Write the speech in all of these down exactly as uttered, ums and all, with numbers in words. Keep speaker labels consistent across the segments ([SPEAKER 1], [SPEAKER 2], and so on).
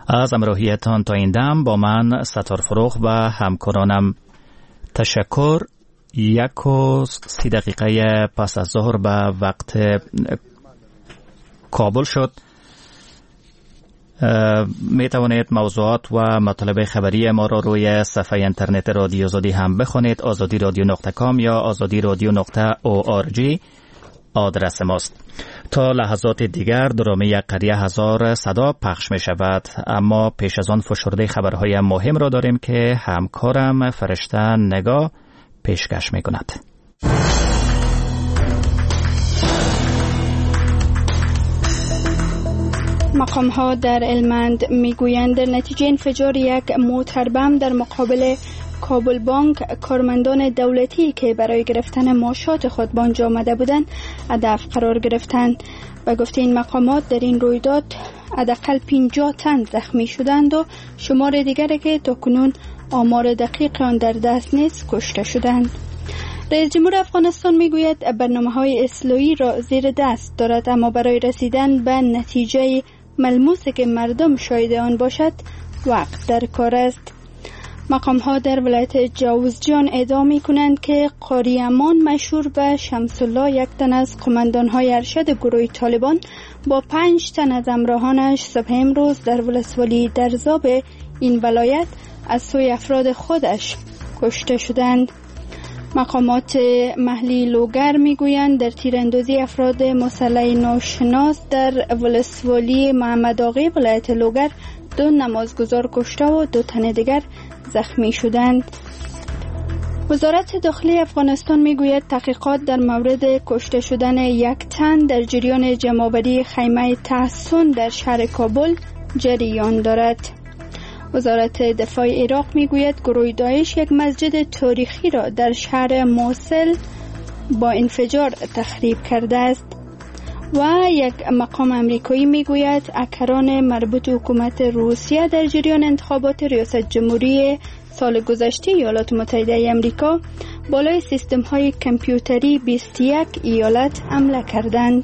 [SPEAKER 1] از همراهیتان تا این دم با من ستار فروغ و همکارانم تشکر. یک و سی دقیقه پس از ظهر به وقت کابل شد. می توانید موضوعات و مطالب خبری ما را روی صفحه اینترنت رادیو آزادی هم بخوانید. آزادی رادیو نقطه کام یا آزادی رادیو نقطه او آر جی آدرس ماست. تا لحظات دیگر درام یک قریه هزار صدا پخش می شود، اما پیش از آن فشرده خبرهای مهم را داریم که همکارم فرشته نگاه پیشکش می کند.
[SPEAKER 2] مقام ها در المند می گویند در نتیجه انفجار یک موتر بم در مقابل کابل بانک کارمندان دولتی که برای گرفتن معاشات خود به آنجا آمده بودند هدف قرار گرفتند. به گفته این مقامات در این رویداد حداقل پنجاه تن زخمی شدند و شمار دیگری که تاکنون آمار دقیق آن در دست نیست کشته شدند. رئیس جمهور افغانستان میگوید برنامه‌های اصلاحی را زیر دست دارد، اما برای رسیدن به نتیجه ملموسی که مردم شاهد آن باشد وقت در کار است. مقام ها در ولایت جوزجان ادعا می کنند که قاری امان مشهور به شمس الله، یک تن از قماندان های ارشد گروه طالبان، با پنج تن از همراهانش صبح امروز در ولسوالی درزاب این ولایت از سوی افراد خودش کشته شدند. مقامات محلی لوگر می گویند در تیراندازی افراد مسلح ناشناس در ولسوالی محمد آقی ولایت لوگر دو نمازگزار کشته و دو تن دیگر زخمی شدند. وزارت داخلی افغانستان میگوید تحقیقات در مورد کشته شدن یک تن در جریان جمع‌آوری خیمه تحصن در شهر کابل جریان دارد. وزارت دفاع عراق میگوید گروه داعش یک مسجد تاریخی را در شهر موصل با انفجار تخریب کرده است. و یک مقام امریکایی میگوید اکران مربوط حکومت روسیه در جریان انتخابات ریاست جمهوری سال گذشته ایالات متحده امریکا بالای سیستم های کامپیوتری بیست و یک ایالت حمله کردند.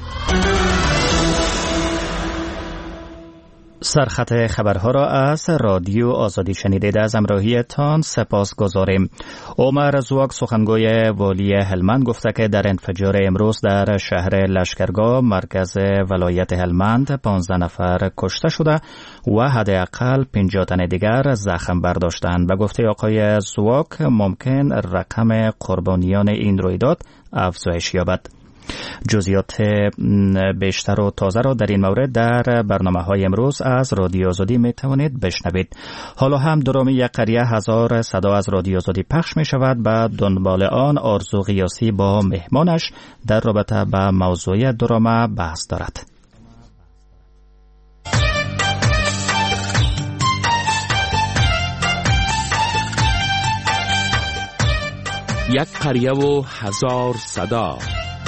[SPEAKER 1] سرخط خبرها را از رادیو آزادی شنیدید. از همراهیتان سپاس گذاریم. عمر زواک سخنگوی والی هلمند گفته که در انفجار امروز در شهر لشکرگاه مرکز ولایت هلمند پانزده نفر کشته شده و حداقل پنجاه تن دیگر زخم برداشتند. به گفته آقای زواک ممکن رقم قربانیان این رویداد افزایش یابد. جزئیات بیشتر و تازه را در این مورد در برنامه‌های امروز از رادیو آزادی می توانید بشنوید. حالا هم درام یک قریه هزار صدا از رادیو آزادی پخش می شود. به دنبال آن آرزو قیاسی با مهمانش در رابطه با موضوع درام بحث دارد.
[SPEAKER 3] یک قریه و هزار صدا.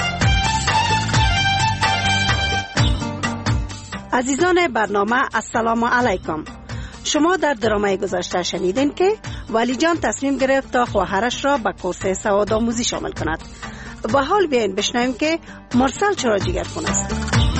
[SPEAKER 4] عزیزان برنامه السلام علیکم. شما در درامه گذشته شنیدین که ولی جان تصمیم گرفت تا خواهرش را به کورس سوادآموزی شامل کند. به حال بیاین بشنویم که مرسل چرا جگرخون است.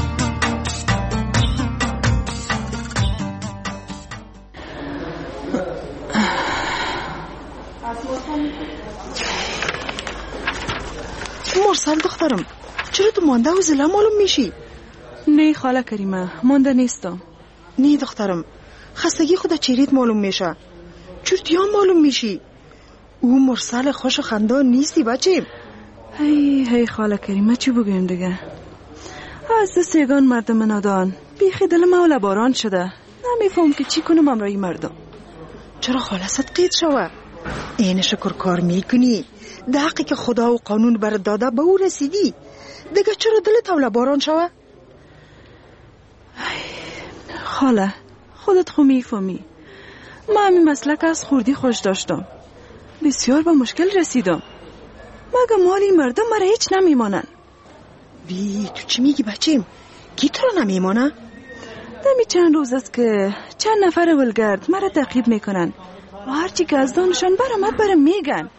[SPEAKER 5] مرسل دخترم، چرا تو مانده و زله معلوم میشی؟
[SPEAKER 6] نه خاله کریمه، مانده نیستم.
[SPEAKER 5] نه دخترم، خستگی خود چیریت معلوم میشه، چرتیان معلوم میشی. او مرسل خوش و خندان نیستی بچیم.
[SPEAKER 6] هی هی خاله کریمه چی بگویم دیگه؟ از سیگان مردم نادان بیخی دل مولا باران شده. نمیفهم که چی کنم امرای مردم.
[SPEAKER 5] چرا خالصت قید شوه؟ این شکر کار میکنی، دقیقی که خدا و قانون برات داده به او رسیدی. دیگه چرا دل تولا باران شوه؟
[SPEAKER 6] خاله خودت خو میفهمی، من همین مسلک از خوردی خوش داشتم، بسیار به مشکل رسیدم، مگه مالی مردم مرا هیچ نمیمانن.
[SPEAKER 5] بی تو چی میگی بچیم؟ کی تو رو نمیمانه؟
[SPEAKER 6] دمی چند روز است که چند نفر ولگرد مرا تعقیب میکنن و هرچی که از دانشان برامد برام میگن.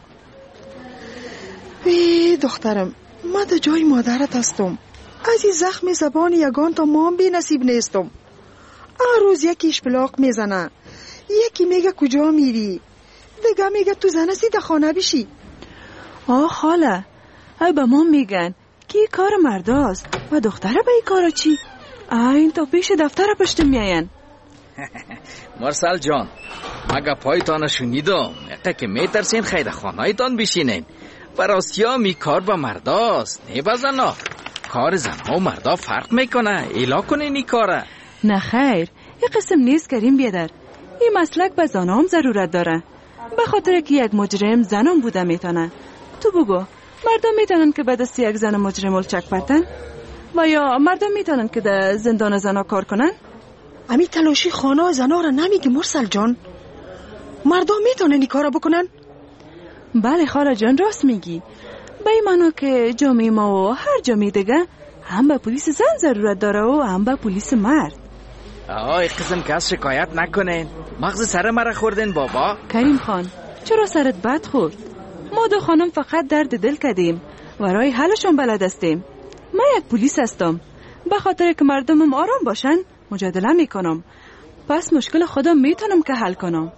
[SPEAKER 5] بی دخترم، من در جای مادرت هستم، از این زخم زبان یگان تا ما هم بی نصیب نیستم. هر روز یکیش بلاق میزنه، یکی میگه کجا میری، دیگه میگه تو زنه سیده خانه بشی.
[SPEAKER 6] آه خاله، ای به ما میگن که کار مرداست و دختره به این کارا چی؟ این تا پیش دفتر پشت میاین.
[SPEAKER 7] مرسل جان، مگه پایتان شنیدم اقا که میترسین خیر خانه تان بشینین. براسیا می کار با مرداست، نه با زنا. کار زنها و مردا فرق میکنه، ایلا کنین این کاره.
[SPEAKER 6] نه خیر، این قسم نیست کریم بیادر. این مسلک به زنام ضرورت داره، به خاطر که یک مجرم زنم بوده میتونه. تو بگو، مردم میتونن که به دست یک زن مجرم الچک پرتن؟ و یا مردم میتونن که در زندان زنا کار کنن؟
[SPEAKER 5] امی تلاشی خانه زنا را نمیگی مرسل جان؟ مردم میتونن این کارا بکنن؟
[SPEAKER 6] بله خاله جان، راست میگی. به این معنی که جامعه ما و هر جامعه دیگه هم به پلیس زن ضرورت داره و هم به پلیس مرد.
[SPEAKER 7] آه قسم که از شکایت نکنین، مغز سر مرا خوردین بابا.
[SPEAKER 6] کریم خان، چرا سرت بد خورد؟ ما دو خانم فقط درد دل کردیم و رای حلشون بلد هستیم. من یک پلیس هستم، به خاطر که مردمم آرام باشن مجادله میکنم، پس مشکل خودم میتونم که حل کنم.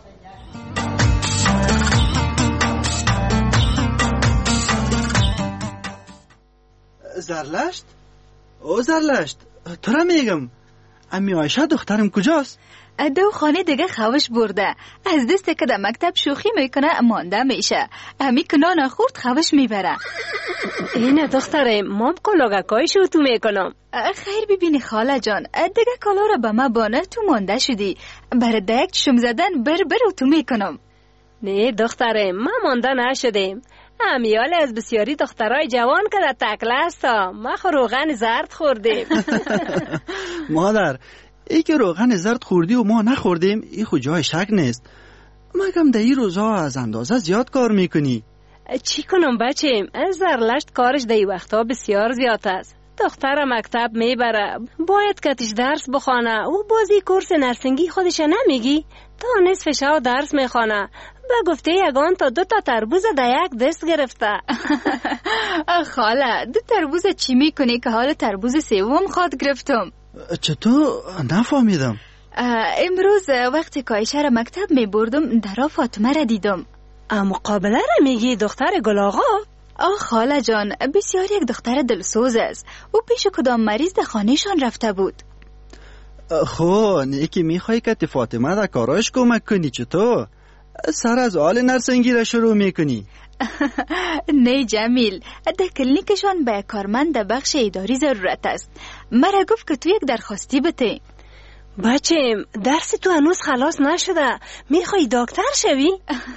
[SPEAKER 8] زرلشت؟ او زرلشت، تو را میگم امی عایشه دخترم کجاست؟
[SPEAKER 9] دو خانه دیگه خوش برده، از دست که در مکتب شوخی میکنه مانده میشه، همی کنان خورد خوش میبره.
[SPEAKER 10] اینه دختره، مام کلاگکای شو تو میکنم.
[SPEAKER 9] خیر ببینی خاله جان، دیگه کلا را به ما بانه تو مانده شدی، بر دیگ شم زدن بر بر تو میکنم.
[SPEAKER 10] نه دختره، ما مانده نشدیم. امیال از بسیاری دخترای جوان که در تکله هستا، ما خو روغن زرد خوردیم.
[SPEAKER 8] مادر، ای که روغن زرد خوردی و ما نخوردیم ای خود جای شک نیست. مگم در این روزها از اندازه زیاد کار میکنی.
[SPEAKER 10] چی کنم بچیم؟ از زرلشت کارش در این وقتا بسیار زیاد است. دختر مکتب میبره، باید کتش درس بخوانه و بازی کورس نرسنگی خودش نمیگی؟ تا نصف شب درس میخوانه، به گفته یگان تا دو تا تربوز در یک دست گرفته.
[SPEAKER 9] خاله، دو تربوز چی میکنی که حال تربوز سوم خواد گرفتم؟
[SPEAKER 8] چطور؟ نفهمیدم.
[SPEAKER 9] امروز وقتی کایشه را مکتب میبردم درا فاطمه را دیدم.
[SPEAKER 10] مقابله را میگی دختر گل آقا؟
[SPEAKER 9] آه خاله جان، بسیار یک دختر دلسوز است. او پیش کدام مریض در خانهشان رفته بود.
[SPEAKER 8] خو نه که میخوای که فاطمه در کاراش کمک کنی، چطور؟ سر از آل نرسنگی را شروع میکنی؟
[SPEAKER 9] نه جمیل، در کلینیکشان به کارمند در بخش اداری ضرورت است. مرا گفت که تو یک درخواستی بده.
[SPEAKER 10] بچم، درس تو هنوز خلاص نشده، میخوای دکتر شوی؟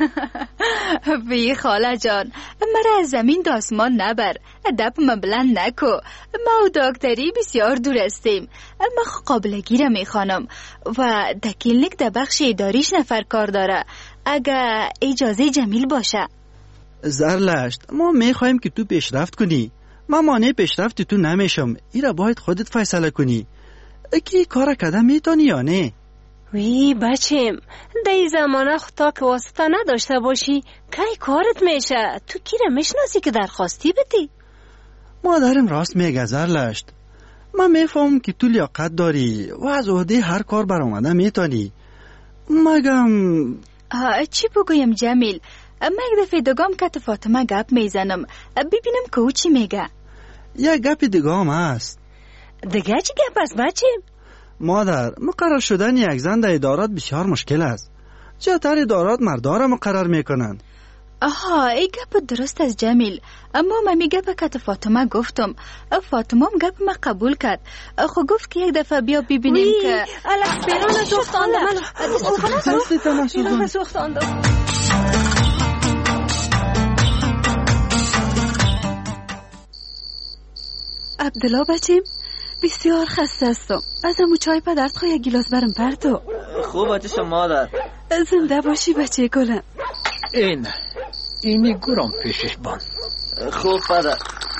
[SPEAKER 9] بی خاله جان، مرا از زمین تا آسمان نبر، دپ ما بلند نکو. ما و دکتری بسیار دور هستیم. ما قابلگی را میخوانم و در کلینیک در بخش اداریش نفر کار داره، اگه اجازه جمیل باشه.
[SPEAKER 8] زرلشت، ما میخوایم که تو پیشرفت کنی. ما مانع پیشرفت تو نمیشم، ایرا باید خودت فیصله کنی اکی کار کده میتونی یا نه.
[SPEAKER 10] وی بچم، دی زمانه خدا که واسطه نداشته باشی کی کارت میشه؟ تو کی را میشناسی که درخواستی بدی؟
[SPEAKER 8] مادرم راست میگه زرلشت، من میفهم که تو لیاقت داری و از عهده هر کار برآمده میتونی. مگم
[SPEAKER 9] چی بگویم جمیل؟ من یک دفعه دگام که فاطمه گپ میزنم، ببینم که او چی میگه.
[SPEAKER 8] یک گپ دگام هست.
[SPEAKER 10] دیگه چی گپ است بچیم؟
[SPEAKER 8] مادر، مقرر شدن یک زن در ادارات بسیار مشکل است. زیادتر ادارات مردا را مقرر میکنند.
[SPEAKER 9] آها، این گپ درست است جمیل، اما من می گپ که فاطمه گفتم. فاطمه هم گپ ما قبول کرد. خو گفت که یک دفعه بیا ببینیم که
[SPEAKER 10] الک پیران سوختانده منو پیران سوختانده.
[SPEAKER 6] عبدالله بچیم، بسیار خسته هستم. از امو چای پدرت خواه یک گیلاس برم پرتو.
[SPEAKER 11] خوب بچه مادر.
[SPEAKER 6] زنده باشی بچه گلم.
[SPEAKER 7] این اینی گرام پیشش بان.
[SPEAKER 11] خوب پدر.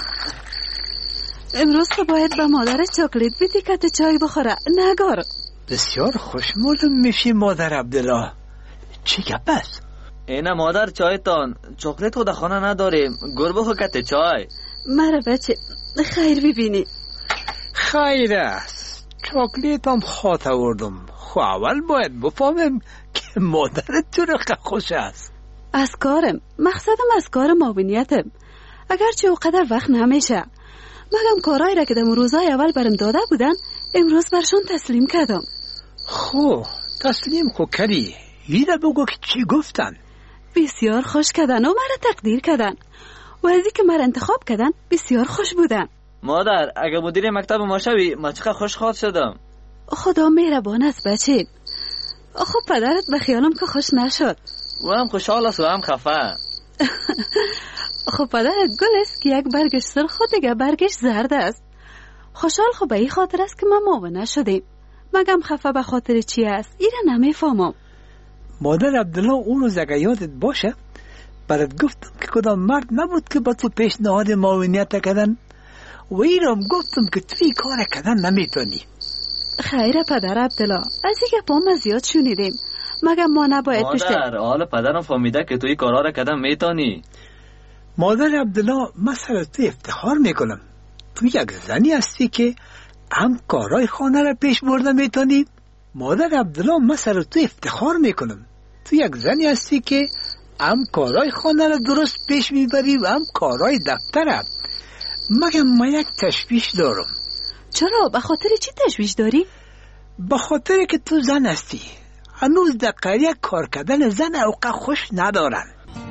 [SPEAKER 6] امروز که باید به مادر چاکلیت بدی که تو چای بخوره، نگار.
[SPEAKER 7] بسیار خوشمالم میشی مادر عبدالله. چی گپ است؟
[SPEAKER 11] اینه مادر چایتان، چاکلیت خود خانه نداریم، گر بخور که چای.
[SPEAKER 6] مرا بچه، خیر ببینی.
[SPEAKER 7] خیر است، چاکلیت هم خاط آوردم،
[SPEAKER 12] خو اول باید بفهمم که مادرت تو رقه خوش است.
[SPEAKER 6] از کارم، مقصدم از کار معاونیتم. اگرچه اوقدر وقت نمیشه، مگم کارهایی را که در روزهای اول برم داده بودن امروز برشون تسلیم کردم.
[SPEAKER 12] خو تسلیم خو کردی، ایره بگو که چی گفتن؟
[SPEAKER 6] بسیار خوش کردن و مرا تقدیر کردن و از که مرا انتخاب کردن بسیار خوش بودن.
[SPEAKER 11] مادر اگه مدیر مکتب ما شوی ما چقدر خوشحال شدم.
[SPEAKER 6] خدا مهربان است بچه. خب پدرت به خیالم که خوش نشد.
[SPEAKER 11] و هم خوشحال است و هم خفه.
[SPEAKER 6] خب پدرت گل است که یک برگش سرخ و دیگه برگش زرد است. خوشحال خب به این خاطر است که ما معاون شدیم. مگم خفه به خاطر چی است ایره نمیفهمم.
[SPEAKER 12] مادر عبدالله اون روز اگه یادت باشه برات گفتم که کدام مرد نبود که با تو پیشنهاد معاونیت کردن و ایرام گفتم که توی کار کردن نمیتونی.
[SPEAKER 6] خیره پدر عبدالله، از این گپ ما زیاد شنیدیم. مگم ما نباید پشت
[SPEAKER 11] مادر حالا پدرم فهمیده که توی کارا را کردن میتونی.
[SPEAKER 12] مادر عبدالله من سر تو افتخار میکنم. تو یک زنی هستی که هم کارهای خانه را پیش برده میتونی. مادر عبدالله من سر تو افتخار میکنم. تو یک زنی هستی که هم کارهای خانه را درست پیش میبری و هم کارهای دفتر را. مگم ما یک تشویش دارم.
[SPEAKER 6] چرا؟ به خاطر چی تشویش داری؟
[SPEAKER 12] به خاطر که تو زن هستی. هنوز در قریه کار کردن زن اوقع خوش ندارن.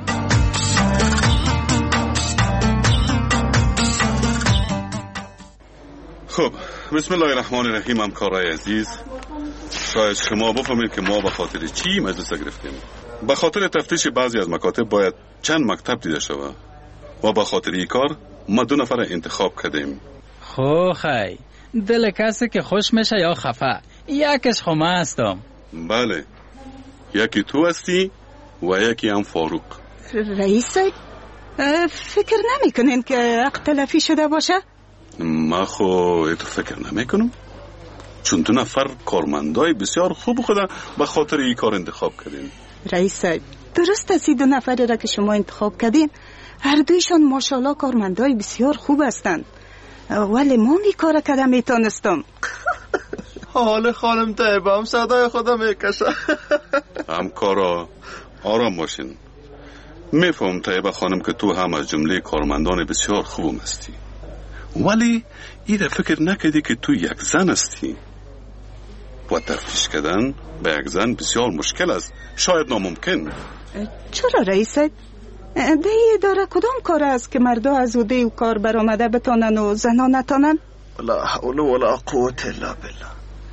[SPEAKER 13] خب بسم الله الرحمن الرحیم. همکارای عزیز، شاید شما بفهمید که ما به خاطر چی مجلس گرفتیم. به خاطر تفتیش بعضی از مکاتب باید چند مکتب دیده شود و به خاطر این کار ما دو نفر انتخاب کردیم.
[SPEAKER 14] خو خی دل کسی که خوش میشه یا خفه، یکش خو من هستم.
[SPEAKER 13] بله، یکی تو هستی و یکی هم فاروق.
[SPEAKER 5] رئیس فکر نمی کنین که حق تلفی شده باشه؟
[SPEAKER 13] ما خو ایتو فکر نمی کنم، چون دو نفر کارمندای بسیار خوب خدا به خاطر این کار انتخاب کردیم.
[SPEAKER 5] رئیس درست است دو نفر را که شما انتخاب کردین هر دویشان ماشاءالله کارمندای بسیار خوب هستند، ولی ما می کار کردم میتونستم.
[SPEAKER 15] حال خانم طیبه هم صدای خدا میکشه.
[SPEAKER 13] همکارا آرام باشین. میفهم طیبه خانم که تو هم از جمله کارمندان بسیار خوبم هستی، ولی ایره فکر نکردی که تو یک زن هستی و تفتیش کردن به یک زن بسیار مشکل است، شاید ناممکن.
[SPEAKER 5] چرا رئیس؟ ده اداره کدام کار است که مردا از اوده و کار برآمده بتانن و زنا نتانن؟
[SPEAKER 15] لا حول ولا قوة الا بالله.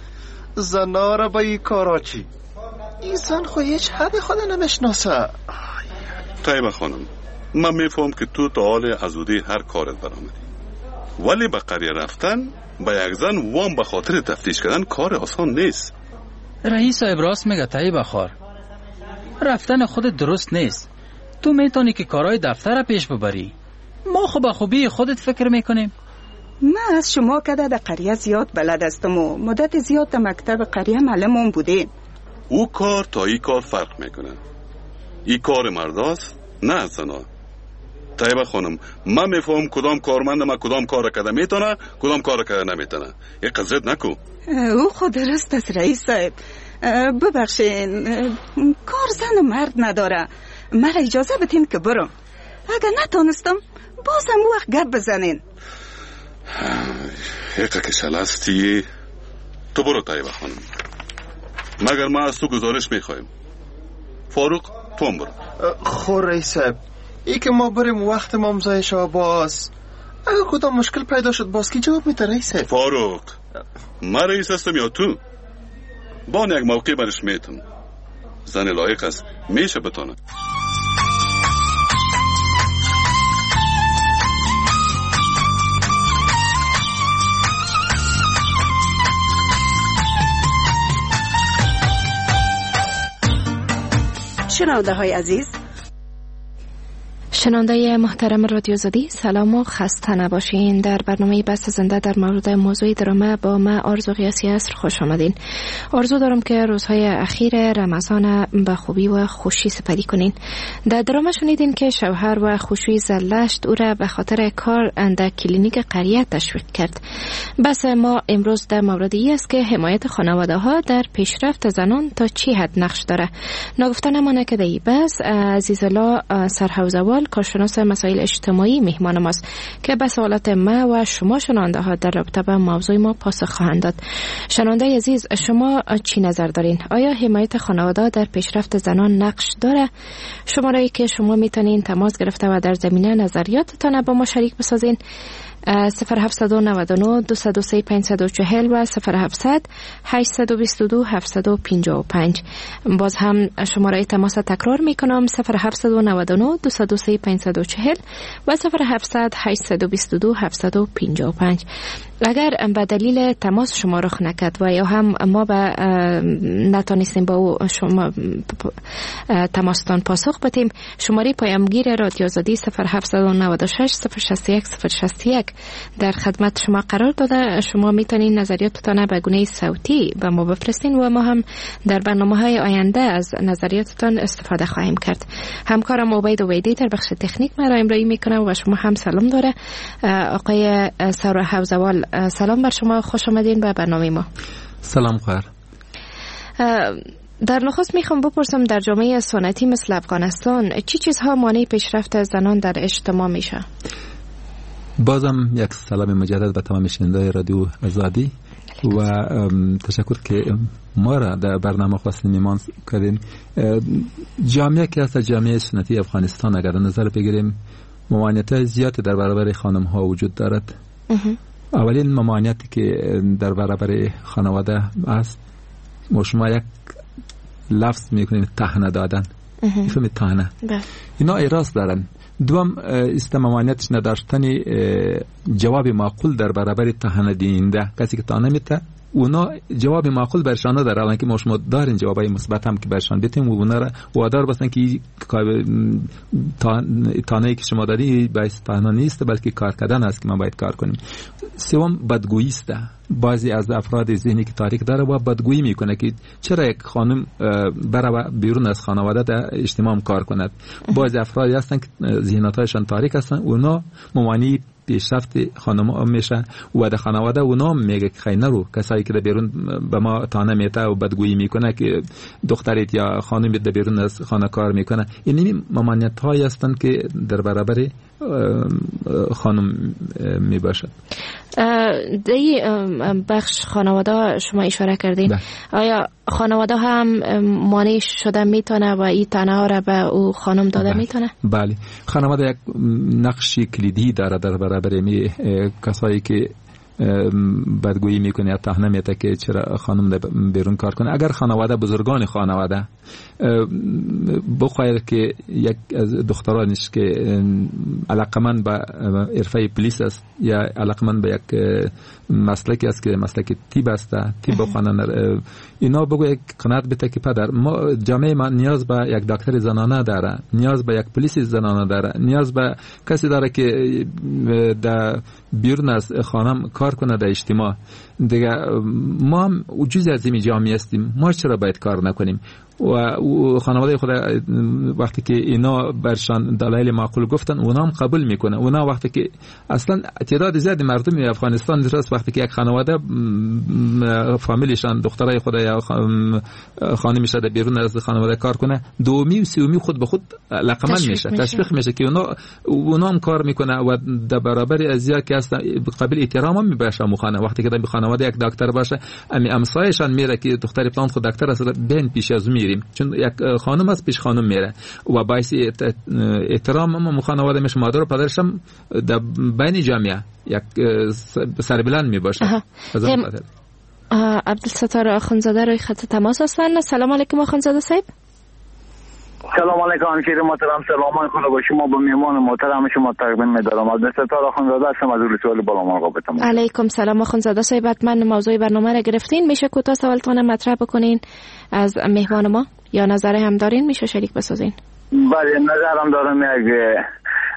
[SPEAKER 15] زنا را با این کارا چی؟ این زن خو هیچ حد خود نمیشناسه.
[SPEAKER 13] طیبه خانم، من میفهم که تو تا حال از اوده هر کارت برآمدی، ولی به قریه رفتن با یک زن وام به خاطر تفتیش کردن کار آسان نیست.
[SPEAKER 14] رئیس صاحب راست میگه طیبه خار، رفتن خودت درست نیست. تو میتونی که کارهای دفتر را پیش ببری، ما خب به خوبی خودت فکر میکنیم.
[SPEAKER 5] من از شما که در قریه زیاد بلد هستم و مدت زیاد در مکتب قریه معلمم بودیم.
[SPEAKER 13] او کار تا این کار فرق میکنه. این کار مرداست نه زنا. طیبه خانم، من میفهم کدام کارمند ما کدام کار کرده میتونه کدام کار کرده نمیتونه. یک قضیت نکو.
[SPEAKER 5] او خود درست است رئیس صاحب. ببخشین، کار زن و مرد نداره. مرا اجازه بدین که برم. اگر نتونستم بازم وقت گپ بزنین.
[SPEAKER 13] حقیقه که شلستی. تو برو طیبه خانم، مگر ما از تو گزارش میخوایم. فاروق تو هم برو.
[SPEAKER 15] خور رئیس صاحب، ای که ما بریم وقت ما مزای شما باز، اگر کدام مشکل پیدا شد باز کی جواب میده رئیس صاحب؟
[SPEAKER 13] فاروق، من رئیس هستم یا تو؟ با یک موقع برش میتون. زن لایق است میشه بتونه.
[SPEAKER 4] شنونده های عزیز،
[SPEAKER 16] شنونده محترم رادیو آزادی، سلام و خسته نباشین. در برنامه بحث زنده در مورد موضوع درامه با من آرزو قیاسی عصر خوش آمدین. آرزو دارم که روزهای اخیر رمضان به خوبی و خوشی سپری کنین. در درامه شنیدین که شوهر و خوشوی زلشت او را به خاطر کار در کلینیک قریه تشویق کرد. بس ما امروز در مورد ای است که حمایت خانواده ها در پیشرفت زنان تا چی حد نقش داره. نگفتن مانه که دی بس عزیزالله سرحوزوال کارشناس مسائل اجتماعی مهمان ماست که به سوالات ما و شما شنونده ها در رابطه با موضوع ما پاسخ خواهند داد. شنونده عزیز، شما چی نظر دارین؟ آیا حمایت خانواده در پیشرفت زنان نقش داره؟ شماره‌ای که شما میتونین تماس گرفته و در زمینه نظریاتتان با ما شریک بسازین صفر هفت نه نه دو صفر سه پنج چهار صفر و صفر هفت هشت دو دو هفت پنج پنج. باز هم شماره تماس تکرار میکنم صفر هفت نه نه دو صفر سه پنج چهار صفر و صفر هفت هشت دو دو هفت پنج پنج. اگر به دلیل تماس شما رخ نکرد و یا هم ما به نتانستیم با او شما تماستان پاسخ بدیم، شماره پیامگیر رادیو آزادی صفر هفت نه شش صفر شصت یک صفر شصت یک در خدمت شما قرار داده. شما میتونین نظریاتتان به گونه صوتی به ما بفرستین و ما هم در برنامه‌های آینده از نظریاتتان استفاده خواهیم کرد. همکارم عبید عبیدی در بخش تکنیک ما را امرایی میکنه و شما هم سلام داره. آقای سرحوزوال سلام بر شما، خوش آمدین به برنامه ما.
[SPEAKER 17] سلام خیر.
[SPEAKER 16] در نخست میخوام بپرسم در جامعه سنتی مثل افغانستان چی چیزها مانع پیشرفت زنان در اجتماع میشه؟
[SPEAKER 17] بازم یک سلام مجدد به تمام شنوندگان رادیو آزادی و تشکر که ما را در برنامه خواستین میمان کردین. جامعه که هست جامعه سنتی افغانستان اگر نظر بگیریم ممانعت زیاد در برابر خانم ها وجود دارد. اولین ممانعتی که در برابر خانواده است ما شما یک لفظ میکنین تهنه دادن. میفهمید تهنه؟ اینا ایراس دارن. دوم است ممانعتش نداشتن جواب معقول در برابر تهنه دیننده. کسی که تهنه میته اونا جواب معقول برشان نداره، الان که ما شما دارین جوابای مثبت هم که برشان بدیم و اونا را وادار بسن که تانه‌ای که شما داری باعث تنها نیست بلکه کار کردن است که ما باید کار کنیم. سوم بدگویی است. بعضی از افراد ذهنی که تاریک داره و بدگویی میکنه که چرا یک خانم برای بیرون از خانواده در اجتماع کار کند. بعضی افرادی هستن که ذهنیتشان تاریک هستن، اونا ممانعی پیشرفت خانم میشه و در خانواده اونا میگه که خیلی نرو. کسایی که در بیرون به ما تانه میته و بدگویی میکنه که دختریت یا خانم در بیرون از خانه کار میکنه، این ممانعت هایی هستند که در برابر خانم میباشد.
[SPEAKER 16] در این بخش خانواده شما اشاره کردین، آیا خانواده هم مانع شده میتونه و این تنه ها را به او خانم داده میتونه؟
[SPEAKER 17] بله، خانواده یک نقشی کلیدی داره در برابر می کسایی که بدگویی میکنه یا تهنه میته که چرا خانم بیرون کار کنه. اگر خانواده بزرگان خانواده بخواهد که یک از دخترانش که علاقمند به حرفه پلیس است یا علاقمند به یک مسلکی است که مسلک تیب است، تیب بخوانن، اینا بگو یک قناعت بده که پدر ما جامعه ما نیاز به یک دکتر زنانه داره، نیاز به یک پلیس زنانه داره، نیاز به کسی داره که در بیرون از خانم کار کنه در اجتماع. دیگه ما هم جزء از این جامعه هستیم، ما چرا باید کار نکنیم؟ و خانواده خود وقتی که اینا برشان دلایل معقول گفتن اونا هم قبول میکنه. اونا وقتی که اصلا تعداد زیاد مردم افغانستان درست وقتی که یک خانواده فامیلشان دخترای خود یا خانمش در بیرون از خانواده کار کنه، دومی و سومی خود به خود لقمن میشه، تشویق میشه که اونا اونا هم کار میکنه و در برابر ازیا که هست قابل احترام هم میباشه. مخانه وقتی که در خانواده یک دکتر باشه امی امسایشان میره که دختر پلان خود دکتر است، بین پیش از میریم چون یک خانم است پیش خانم میره و باعث احترام هم خانواده میشه. مادر و پدرش هم در بین جامعه یک سربلند میباشه.
[SPEAKER 16] عبدالستار آخونزاده روی خط تماس هستن. سلام علیکم آخونزاده صاحب.
[SPEAKER 18] سلام علیکم همشیر محترم، سلام خدا با شما، با میهمان محترم شما تقدیم می‌دارم. عبدالستار آخونزاده هستم از ولسوالی بالامرغ. بتم
[SPEAKER 16] علیکم سلام آخونزاده صاحب، من موضوع برنامه را گرفتین، میشه کوتاه سوالتون مطرح بکنین از میهمان ما یا نظر هم دارین میشه شریک بسازین؟
[SPEAKER 18] بله نظرم دارم. یک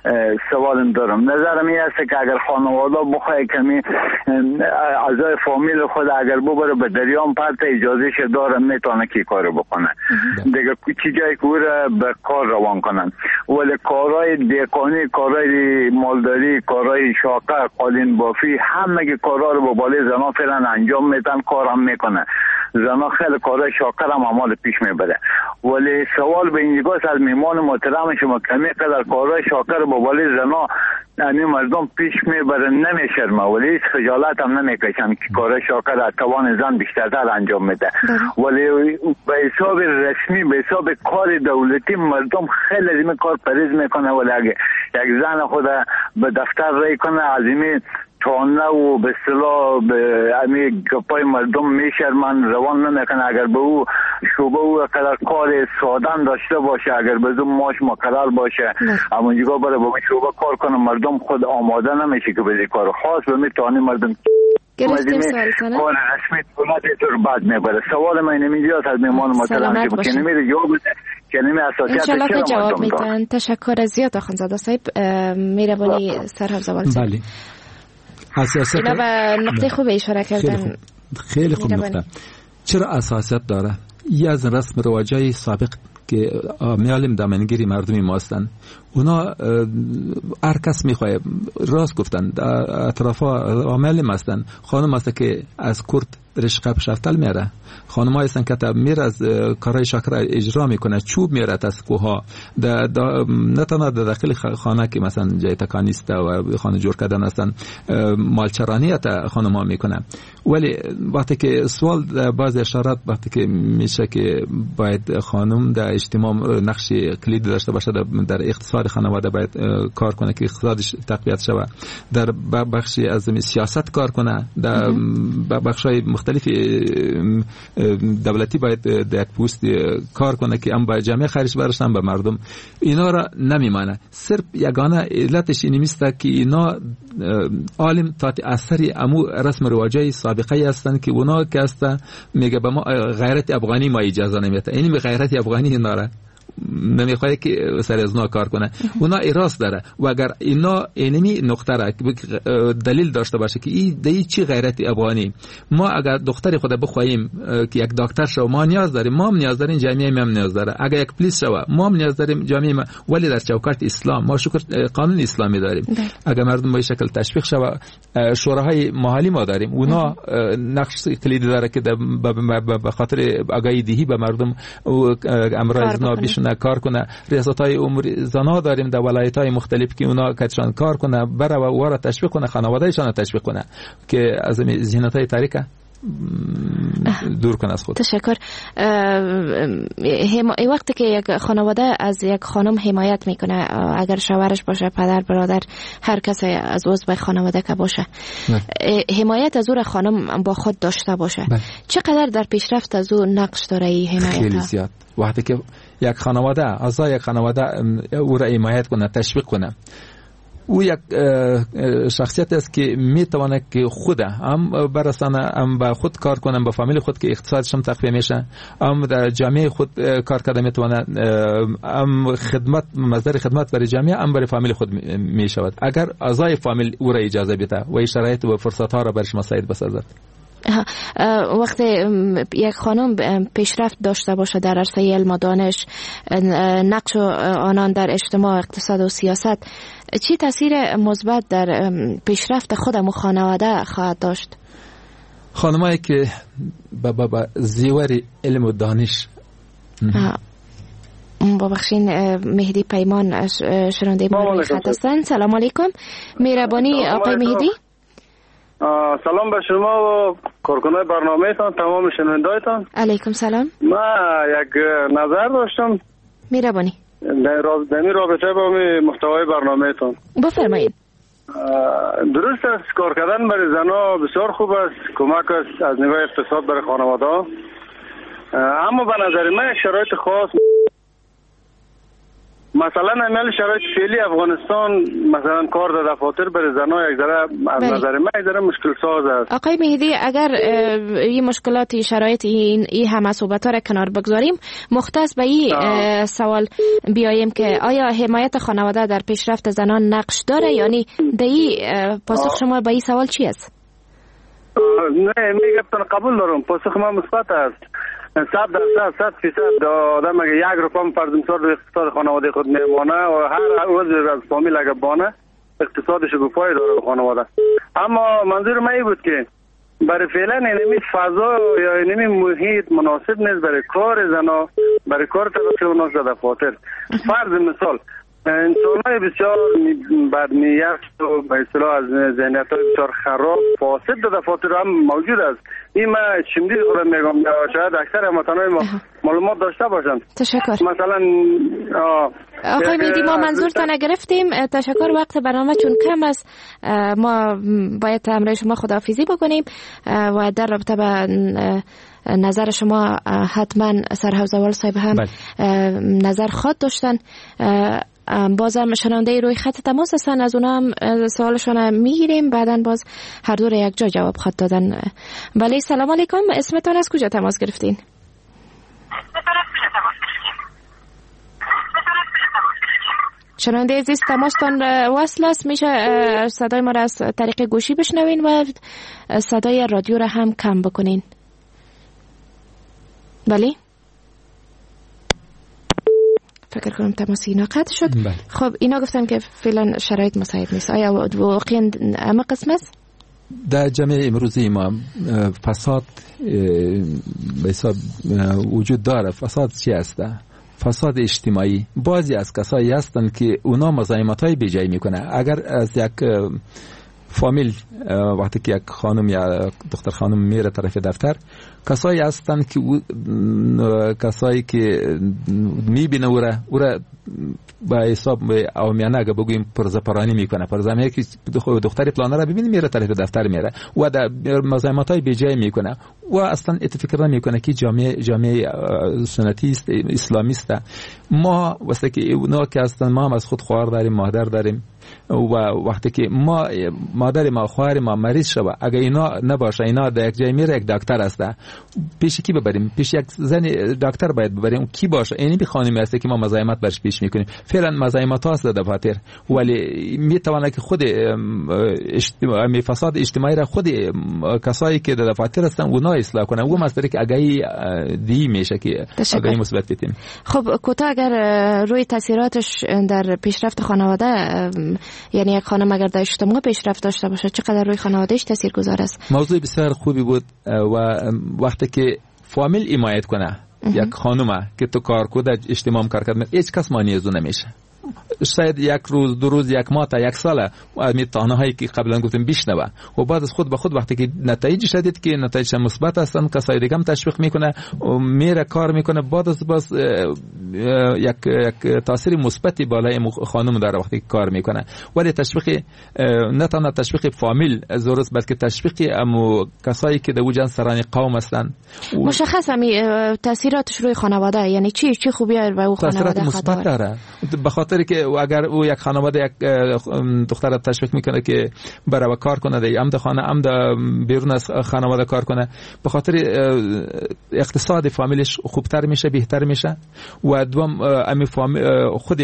[SPEAKER 18] سوالم دارم. نظرم این است که اگر خانواده بخواه کمی اعضای فامیل خود اگر ببره به دریام پرت اجازهش داره میتونه که کار بکنه دیگه چی جایی که او را به کار روان کنن. ولی کارهای دیکانی، کارهای مالداری، کارهای شاقه، قالین بافی، همه که کارها رو با بالای زنا فعلا انجام میدن، کار هم میکنه. زنا خیلی کارهای شاقه هم عمال پیش میبره. ولی سوال به این جگاست از میمان محترم شما کمی قدر کارهای شاقه رو با بالای زنا یعنی مردم پیش میبره نمیشرمه ولی هیچ خجالت هم نمیکشن که کارهای شاقه را توان زن بیشترتر انجام میده. ولی به حساب رسمی به حساب کار دولتی مردم خیلی از این کار پریز میکنه. ولی اگه یک زن خود به دفتر رای کنه از این تانه و به اصطلاح به امی گپای مردم میشرمن روان نمیکنه. اگر به او شعبه او قدر کار سادن داشته باشه، اگر به او ماش مقرر باشه همونجا برای به شعبه کار کنه، مردم خود آماده نمیشه که به کار خاص به میتانی مردم
[SPEAKER 16] گرفتیم سوال کنه
[SPEAKER 18] کار رسمی دولت اینطور بد میبره. سوال من نمیدیاد از میمان محترم که نمیره جواب کلمه اساسیت
[SPEAKER 16] انشالله که جواب میدن. تشکر زیاد آخوندزاده صاحب. میربانی سرحب زوال صاحب.
[SPEAKER 17] بله اساسیت
[SPEAKER 16] اینا به نقطه خوب اشاره کردن.
[SPEAKER 17] خیلی خوب نقطه. چرا اساسیت داره؟ یه از رسم رواجای سابق که میالم دامنگیری مردمی ما هستن، اونا هر کس میخواه راست گفتن اطرافا عامل هستن. خانم هست که از کرد رشقه شفتل میره، خانم ها هستن که میره از کارهای شاکر اجرا میکنه، چوب میره از کوها، نه تنها در داخل خانه که مثلا جای تکانیست و خانه جور کردن هستن مالچرانیت خانم ها میکنه. ولی وقتی که سوال بعضی اشارات وقتی که میشه که باید خانم در اجتماع نقش کلیدی داشته باشه، در اقتصاد خانواده باید کار کنه که اقتصادش تقویت شود، در بخشی از سیاست کار کنه، در بخشای مختلف دولتی باید در یک پوست کار کنه که هم با جامعه خیرش برشن به مردم. اینا را نمیمانه. صرف یگانه علتش اینی میسته که اینا عالم تا اثری امو رسم رواجای سابقه هستن که اونا که هستن میگه به ما غیرت افغانی ما اجازه نمیده. اینی به غیرت افغانی اینا را نمیخواد که سر از اونا کار کنه. اونا ایراس داره و اگر اینا اینمی نقطه را دلیل داشته باشه که این دی چی غیرت افغانی، ما اگر دختر خود بخوایم که یک دکتر شو ما نیاز داریم، ما هم نیاز داریم، جامعه ما هم نیاز داره. اگر یک پلیس شو ما هم نیاز داریم، جامعه ما. ولی در چوکات اسلام ما شکر قانون اسلامی داریم. اگر مردم به شکل تشویق شو شوراهای محلی ما داریم، اونا نقش کلیدی داره که به خاطر آگاهی دهی به مردم امراض نابیش کار کنه. ریاست‌های امور زنا داریم در ولایت‌های مختلف که اونا کاتشان کار کنه، بره و واره تشویق کنه، خانواده‌شان تشویق کنه که از ذهنیت‌های تاریکه دور کنه از خود.
[SPEAKER 16] تشکر. ای وقتی که یک خانواده از یک خانم حمایت میکنه، اگر شوهرش باشه، پدر، برادر، هر کسی از عضو خانواده که باشه، حمایت از او خانم با خود داشته باشه، بله. چقدر در پیشرفت از او نقش داره این حمایت؟
[SPEAKER 17] خیلی زیاد. وقتی که یک خانواده اعضای یک خانواده او را حمایت کنه، تشویق کنه، او یک شخصیت است که میتونه که خود هم برسانه، هم با خود کار کنه، با فامیل خود که اقتصادش هم تقویه میشه، هم در جامعه خود کار کرده میتونه، هم خدمت مصدر خدمت برای جامعه، هم برای فامیل خود میشود اگر اعضای فامیل او را اجازه بده و این شرایط و فرصت ها را برش مساعد بسازد.
[SPEAKER 16] وقتی یک خانم پیشرفت داشته باشه در عرصه علم و دانش، نقش آنان در اجتماع، اقتصاد و سیاست، چی تاثیر مثبت در پیشرفت خودم و خانواده خواهد داشت؟
[SPEAKER 17] خانمایی که با با با زیور علم و دانش،
[SPEAKER 16] ببخشین مهدی پیمان شنونده ما خط هستند. سلام علیکم. مهربانی آقای مهدی.
[SPEAKER 19] سلام به شما و کارکنای برنامه‌تان، تمام شنونده‌تان.
[SPEAKER 16] علیکم سلام.
[SPEAKER 19] ما یک نظر داشتم.
[SPEAKER 16] مهربانی.
[SPEAKER 19] در این رابطه با محتوای برنامه‌تان.
[SPEAKER 16] بفرمایید.
[SPEAKER 19] درست است کار کردن برای زنها بسیار خوب است، کمک است از نگاه اقتصاد برای خانواده. اما به نظر من یک شرایط خاص، مثلا امیال شرایط فعلی افغانستان مثلا کار در دفاتر برای زنها یک ذره از نظر من یک ذره مشکل ساز است.
[SPEAKER 16] آقای مهدی اگر این مشکلات شرایط این این همه صحبت‌ها را کنار بگذاریم مختص به این سوال بیاییم که آیا حمایت خانواده در پیشرفت زنان نقش داره؟ یعنی در این پاسخ شما به این سوال چی است؟
[SPEAKER 19] نه میگم قبول دارم، پاسخ ما مثبت است. صد درصد صد فیصد آدم اگه یک روپم فرض مثال رو اقتصاد خانواده خود میمانه و هر عضو از فامیل اگه بانه اقتصادش گفای داره به خانواده. اما منظور من این بود که برای فعلا اینمی فضا یا اینمی محیط مناسب نیست برای کار زنا، برای کار طبقه اوناس در دفاتر. فرض مثال انسان‌های بسیار بدنیت و به اصطلاح از ذهنیت‌های بسیار خراب فاسد در دفاتر هم موجود است. این من چندی خودم میگم یا شاید اکثر هموطنان ما معلومات داشته باشند.
[SPEAKER 16] تشکر.
[SPEAKER 19] مثلا
[SPEAKER 16] آقای مهدی ما منظورتان گرفتیم. تشکر. وقت برنامه چون کم است ما باید امروز شما خداحافظی بکنیم و در رابطه با نظر شما حتما سرحوزوال صاحب هم نظر خود داشتن. بازم شنونده روی خط تماس هستن، از اونا هم سوالشون میگیریم، بعدن باز هر دو یک جا جواب خود دادن. بله سلام علیکم، اسمتان از کجا تماس گرفتین؟ شنونده عزیز تماستان وصل است، میشه صدای ما را از طریق گوشی بشنوین و صدای رادیو را هم کم بکنین. بله فکر کنم تماس اینا قطع شد. بله. خب اینا گفتن که فعلا شرایط مساعد نیست. آیا واقعا اما قسم است؟
[SPEAKER 17] در جامعه امروزی ما فساد به حساب وجود داره. فساد چی است؟ فساد اجتماعی. بعضی از کسایی هستند که اونا مزاحمت‌های بیجایی میکنه. اگر از یک فامیل وقتی که یک خانم یا دختر خانم میره طرف دفتر، کسایی هستند که کسایی که میبینه او را او را با حساب عامیانه اگه بگوییم پرزپرانی میکنه. پرزمیه که دختری پلانه را ببینه میره طرف دفتر میره و در مزاحمت‌های بیجای میکنه و اصلا اتفاق نمیکنه که جامعه جامعه سنتی است، اسلامی است. ما واسه که اونا که هستن ما هم از خود خواهر داریم، مادر داریم و وقتی که ما مادر ما خواهر ما مریض شود، اگه اینا نباشه، اینا در یک جای میره یک دکتر هست، پیش کی ببریم؟ پیش یک زن دکتر باید ببریم. اون کی باشه؟ اینی به خانمی هست که ما مزاحمت برش پیش میکنیم. فعلا مزاحمت هست در دفاتر، ولی میتونه که خود اجتماعی فساد اجتماعی را خود کسایی که در دفاتر هستن اونا اصلاح کنن. و مسئله که اگه دی میشه که اگه مثبت بتیم.
[SPEAKER 16] خب کوتاه اگر روی تاثیراتش در پیشرفت خانواده، یعنی یک خانم اگر در اجتماع پیشرفت داشته باشه چقدر روی خانوادهش تاثیرگذار است؟
[SPEAKER 17] موضوع بسیار خوبی بود و وقتی که فامیل حمایت کنه یک خانومه که تو کار کو در اجتماع کار کرد، هیچ کس مانع از اون نمیشه. شاید یک روز دو روز یک ماه تا یک سال می تانه هایی که قبلا گفتم بشنوه و بعد از خود به خود وقتی که نتایج شدید که نتایج مثبت هستن کسای دیگه هم تشویق میکنه و میره کار میکنه، بعد از باز یک یک تاثیر مثبتی بالای خانم داره وقتی کار میکنه. ولی تشویق نه تنها تشویق فامیل ضرورت بلکه تشویق امو کسایی که در وجن سران قوم هستن.
[SPEAKER 16] مشخص همی تاثیراتش روی خانواده یعنی چی چی خوبی به او خانواده
[SPEAKER 17] مثبت داره؟ به خاطر که اگر او یک خانواده یک دختر را تشویق میکنه که بره کار کنه در عمد خانه عمد بیرون از خانواده کار کنه، به خاطر اقتصاد فامیلش خوبتر میشه، بهتر میشه. و دوم امی فامیل خود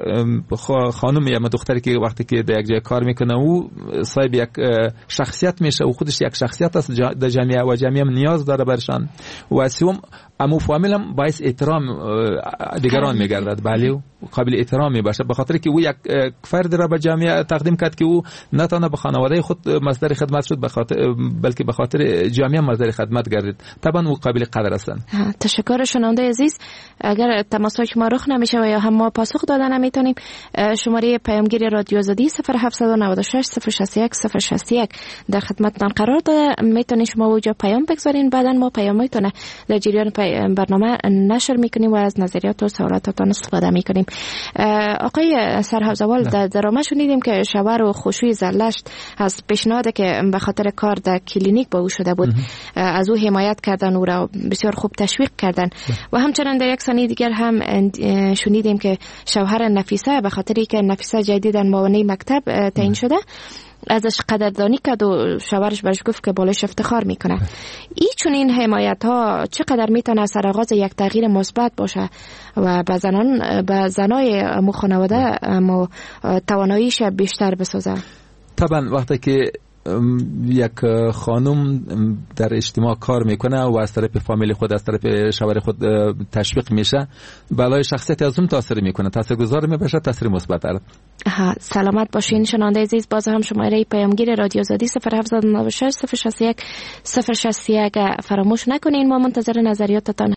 [SPEAKER 17] خانم یا دختری که وقتی که در یک جای کار میکنه او صاحب یک شخصیت میشه و خودش یک شخصیت است در جامعه و جامعه نیاز داره برشان. و سوم امو فامیل هم باعث احترام دیگران میگردد، بله قابل احترامی باشه، به خاطر که او یک فرد را به جامعه تقدیم کرد که او نه تنها به خانواده خود مصدر خدمت شد، به خاطر بلکه به خاطر جامعه مصدر خدمت گردید. طبعا او قابل قدر هستند.
[SPEAKER 16] تشکر شنونده عزیز. اگر تماس‌های شما رخ نمیشه و یا هم ما پاسخ دادن نمیتونیم، شماره پیامگیر رادیو آزادی صفر هفت نه شش صفر شصت و یک صفر شصت و یک در خدمتتان قرار داده. میتونید شما اونجا پیام بگذارین، بعدن ما پیامتون در جریان برنامه نشر میکنیم و از نظریات و سوالاتتان استفاده میکنیم. آقای سرهوزوال در درامه شنیدیم که شوهر و خوشوی زرلشت از پیشنهاد که به خاطر کار در کلینیک با او شده بود از او حمایت کردن، او را بسیار خوب تشویق کردن و همچنان در یک ثانیه دیگر هم شنیدیم که شوهر نفیسه به خاطری که نفیسه جدیداً معاونی مکتب تعیین شده ازش قدردانی کرد و شوهرش برش گفت که بالایش افتخار میکنه. این چنین حمایت ها چقدر میتونه سرآغاز یک تغییر مثبت باشه و به زنان به زنای مو خانواده مو تواناییش بیشتر بسازه؟
[SPEAKER 17] طبعا وقتی که یک خانم در اجتماع کار میکنه و از طرف فامیل خود از طرف شوهر خود تشویق میشه، بالای شخصیت از اون تاثیر میکنه، تاثیرگذار میشه، تاثیر مثبت داره.
[SPEAKER 16] ها سلامت باشین شنونده عزیز. باز هم شماره پیامگیر رادیو آزادی صفر هفت نه شش صفر شصت یک صفر شصت یک فراموش نکنین. ما منتظر نظریاتتان